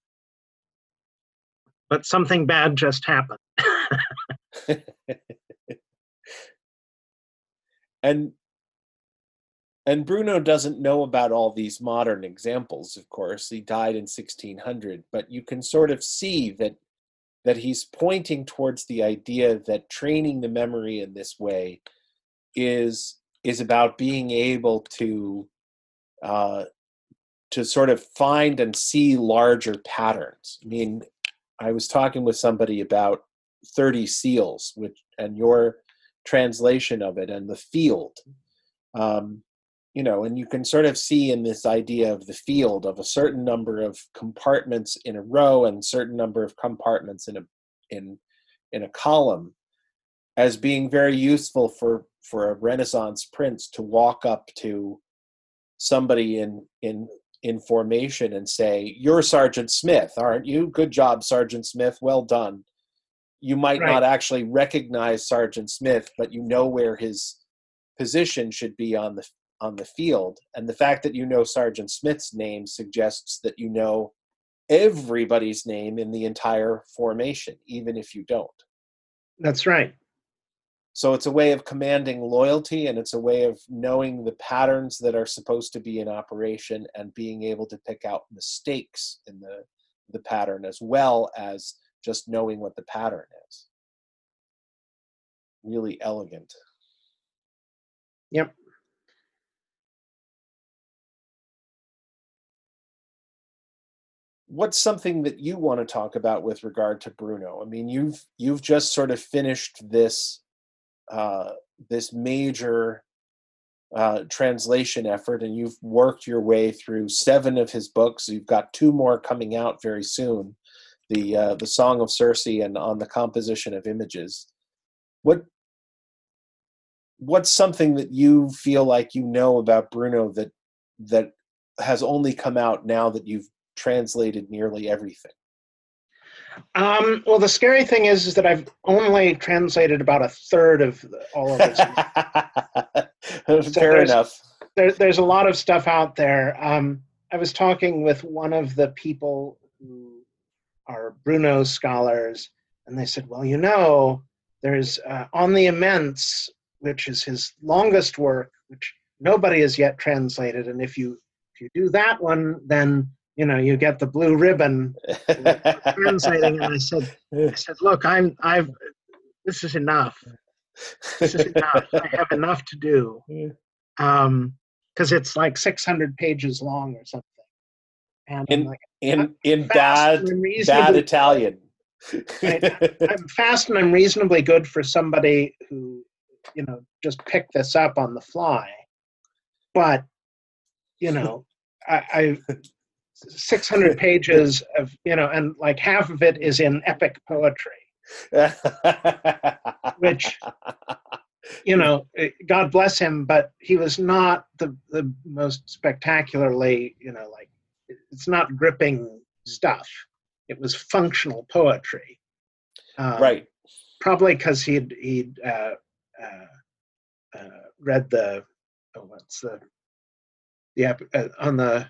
but something bad just happened. and and Bruno doesn't know about all these modern examples, of course. He died in sixteen hundred, but you can sort of see that that he's pointing towards the idea that training the memory in this way is is about being able to uh, to sort of find and see larger patterns. I mean, I was talking with somebody about thirty seals, which and your translation of it and the field. Um, you know, and you can sort of see in this idea of the field of a certain number of compartments in a row and certain number of compartments in a in in a column as being very useful for for a Renaissance prince to walk up to somebody in in in formation and say, "You're Sergeant Smith, aren't you? Good job, Sergeant Smith. Well done." You might Right. not actually recognize Sergeant Smith, but you know where his position should be on the on the field. And the fact that you know Sergeant Smith's name suggests that you know everybody's name in the entire formation, even if you don't. That's right. So it's a way of commanding loyalty, and it's a way of knowing the patterns that are supposed to be in operation and being able to pick out mistakes in the, the pattern, as well as just knowing what the pattern is. Really elegant. Yep. What's something that you want to talk about with regard to Bruno? I mean, you've you've just sort of finished this uh, this major uh, translation effort, and you've worked your way through seven of his books. You've got two more coming out very soon, the uh, the Song of Circe and On the Composition of Images. What what's something that you feel like you know about Bruno that that has only come out now that you've translated nearly everything? Um, well, the scary thing is, is that I've only translated about a third of the, all of this. Fair so there's, enough. there, there's a lot of stuff out there. Um, I was talking with one of the people who are Bruno scholars, and they said, well, you know, there's uh, On the Immense, which is his longest work, which nobody has yet translated. And if you if you do that one, then you know you get the blue ribbon for translating. And I said, I said, look, I'm I've this is enough. This is enough. I have enough to do. Um, because it's like six hundred pages long or something. And in I'm like, in I'm in fast bad and bad reasonably Italian. good. Right? I'm fast and I'm reasonably good for somebody who, you know, just picked this up on the fly. But, you know, I, I six hundred pages of, you know, and like half of it is in epic poetry, which, you know, God bless him, but he was not the, the most spectacularly, you know, like, it's not gripping stuff. It was functional poetry. Um, right. Probably because he'd, he'd uh, uh, uh, read the, oh, what's the, the uh, on the,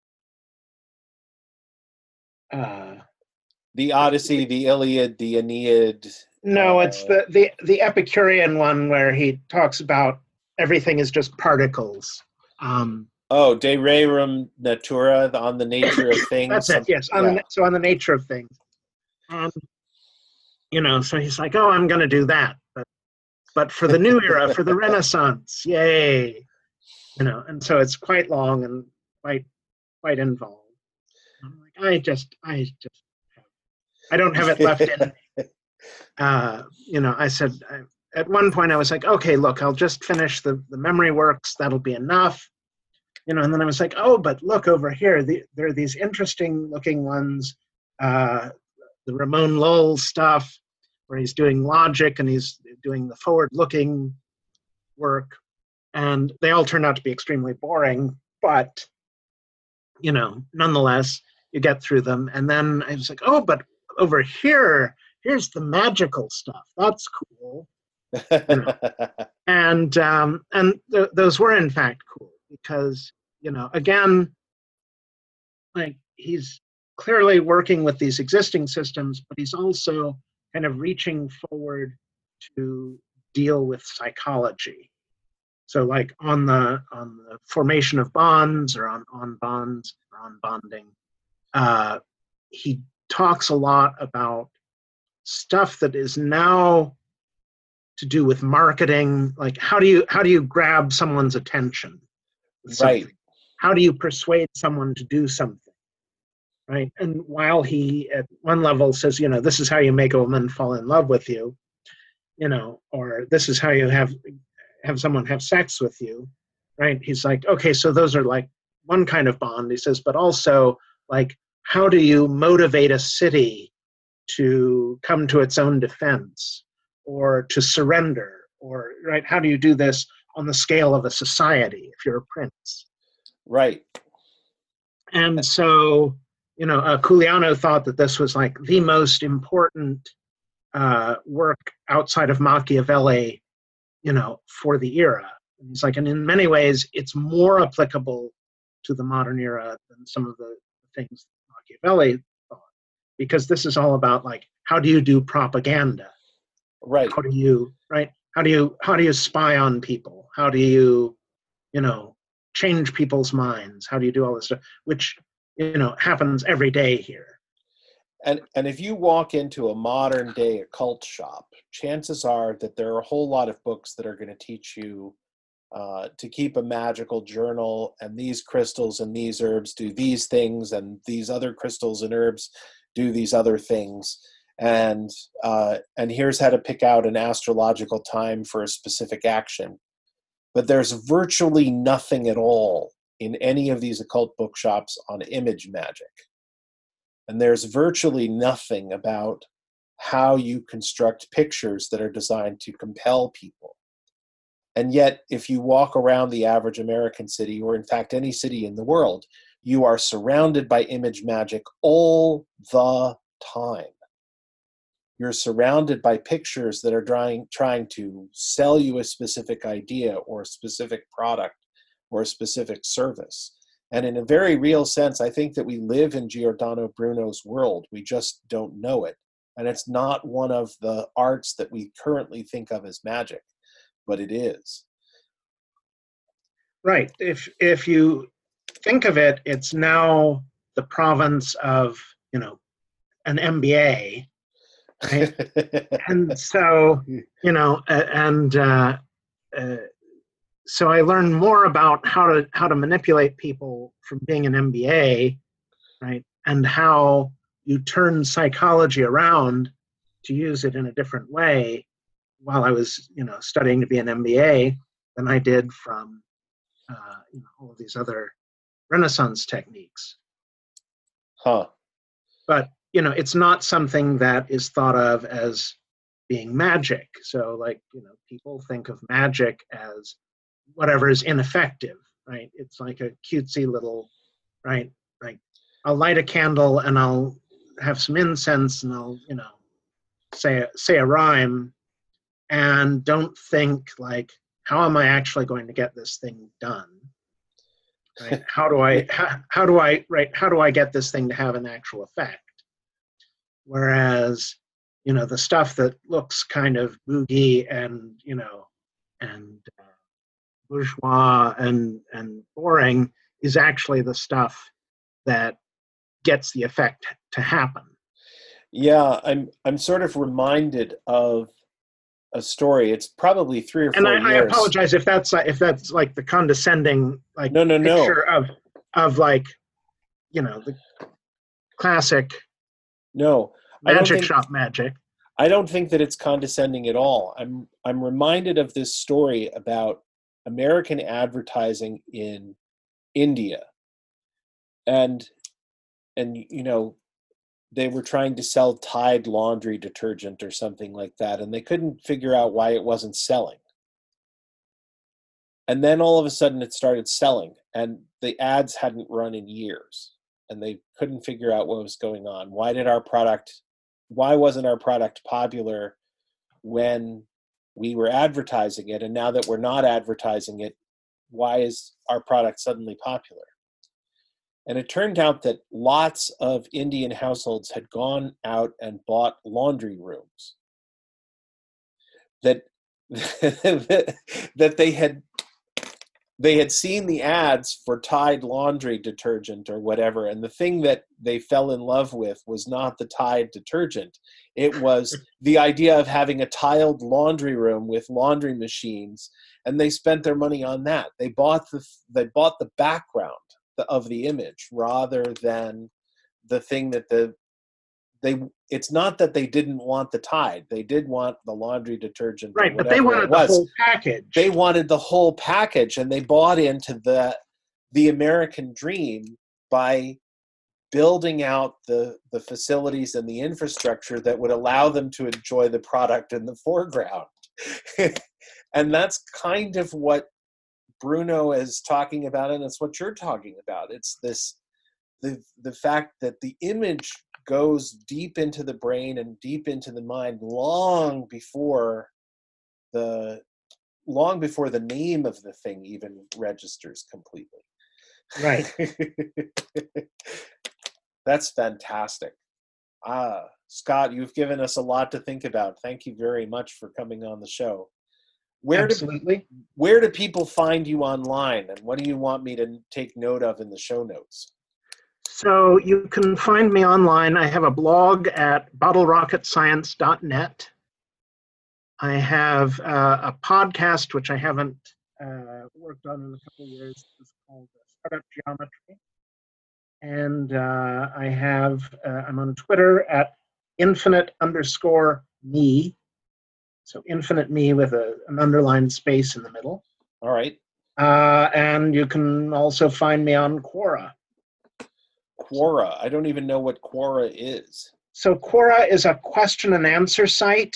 uh, The Odyssey, the Iliad, the Aeneid. no, uh, it's the, the, the Epicurean one where he talks about everything is just particles. Um, Oh, De Rerum Natura, on the nature of things. That's it. Yes. On yeah. the, so on the nature of things, and you know, so he's like, "Oh, I'm going to do that," but but for the new era, for the Renaissance, yay! You know, and so it's quite long and quite quite involved. I'm like, I just, I just, I don't have it left in me. Uh, you know, I said I, at one point I was like, "Okay, look, I'll just finish the the memory works. That'll be enough." You know, and then I was like, oh, but look over here. The, there are these interesting looking ones, uh, the Ramon Lowell stuff, where he's doing logic and he's doing the forward-looking work. And they all turned out to be extremely boring, but, you know, nonetheless, you get through them. And then I was like, oh, but over here, here's the magical stuff. That's cool. You know? and um, and th- those were, in fact, cool. Because, you know, again, like he's clearly working with these existing systems, but he's also kind of reaching forward to deal with psychology. So like on the on the formation of bonds or on, on bonds or on bonding, uh, he talks a lot about stuff that is now to do with marketing. Like how do you how do you grab someone's attention? Right. How do you persuade someone to do something, right? And while he, at one level, says, you know, this is how you make a woman fall in love with you, you know, or this is how you have have someone have sex with you, right? He's like, okay, so those are like one kind of bond. He says, but also, like, how do you motivate a city to come to its own defense or to surrender? Or, right, how do you do this on the scale of a society if you're a prince? Right. And so, you know, uh, Culiano thought that this was like the most important uh, work outside of Machiavelli, you know, for the era. And he's like, and in many ways, it's more applicable to the modern era than some of the things Machiavelli thought, because this is all about like, how do you do propaganda? Right. How do you, right? How do you, how do you spy on people? How do you, you know, change people's minds? How do you do all this stuff, which, you know, happens every day here? And and if you walk into a modern day occult shop, chances are that there are a whole lot of books that are going to teach you uh, to keep a magical journal, and these crystals and these herbs do these things, and these other crystals and herbs do these other things. And uh, and here's how to pick out an astrological time for a specific action. But there's virtually nothing at all in any of these occult bookshops on image magic. And there's virtually nothing about how you construct pictures that are designed to compel people. And yet, if you walk around the average American city, or in fact any city in the world, you are surrounded by image magic all the time. You're surrounded by pictures that are trying, trying to sell you a specific idea or a specific product or a specific service. And in a very real sense, I think that we live in Giordano Bruno's world. We just don't know it. And it's not one of the arts that we currently think of as magic, but it is. Right. If if you think of it, it's now the province of, you know, an M B A, right? And so, you know, and uh, uh, so I learned more about how to how to manipulate people from being an M B A, right? And how you turn psychology around to use it in a different way while I was, you know, studying to be an M B A than I did from, uh, you know, all of these other Renaissance techniques. Huh. But, you know, it's not something that is thought of as being magic. So, like, you know, people think of magic as whatever is ineffective, right? It's like a cutesy little, right? Like, I'll light a candle and I'll have some incense and I'll, you know, say say a rhyme, and don't think like, how am I actually going to get this thing done? Right? How do I how, how do I right? How do I get this thing to have an actual effect? Whereas, you know, the stuff that looks kind of boogie and, you know, and uh, bourgeois and and boring is actually the stuff that gets the effect to happen. Yeah, I'm I'm sort of reminded of a story. It's probably three or And four I, I years. apologize if that's if that's like the condescending like No, no, no. picture of of like, you know, the classic No, I don't magic think shop magic. I don't think that it's condescending at all. I'm I'm reminded of this story about American advertising in India. And and you know, they were trying to sell Tide laundry detergent or something like that, and they couldn't figure out why it wasn't selling. And then all of a sudden it started selling, and the ads hadn't run in years, and they couldn't figure out what was going on. Why did our product, why wasn't our product popular when we were advertising it? And now that we're not advertising it, why is our product suddenly popular? And it turned out that lots of Indian households had gone out and bought laundry rooms. That that they had they had seen the ads for Tide laundry detergent or whatever, and the thing that they fell in love with was not the Tide detergent. It was the idea of having a tiled laundry room with laundry machines, and they spent their money on that. They bought the they bought the background of the image rather than the thing that the they it's not that they didn't want the Tide. They did want the laundry detergent, Right, or but they whatever it wanted the was. whole package. They wanted the whole package, and they bought into the the American dream by building out the the facilities and the infrastructure that would allow them to enjoy the product in the foreground. And that's kind of what Bruno is talking about, and it's what you're talking about. It's this the the fact that the image goes deep into the brain and deep into the mind long before the long before the name of the thing even registers completely. Right. That's fantastic. Ah, Scott, you've given us a lot to think about. Thank you very much for coming on the show. Where Absolutely. do, where do people find you online, and what do you want me to take note of in the show notes? So you can find me online. I have a blog at bottle rocket science dot net. I have uh, a podcast, which I haven't uh, worked on in a couple of years. It's called Startup Geometry. And uh, I have, uh, I'm on Twitter at infinite underscore me. So infinite me with a, an underlined space in the middle. All right. Uh, and you can also find me on Quora. Quora. I don't even know what Quora is. So Quora is a question and answer site.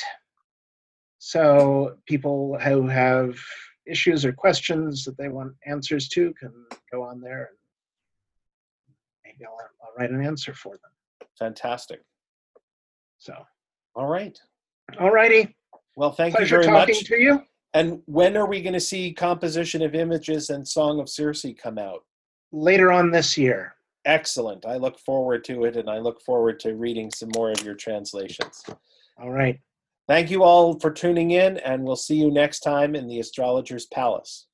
So people who have issues or questions that they want answers to can go on there, and maybe I'll, I'll write an answer for them. Fantastic. So. All right. All righty. Well, thank Pleasure you very talking much. to you. And when are we going to see Composition of Images and Song of Circe come out? Later on this year. Excellent. I look forward to it, and I look forward to reading some more of your translations. All right. Thank you all for tuning in, and we'll see you next time in the Astrologer's Palace.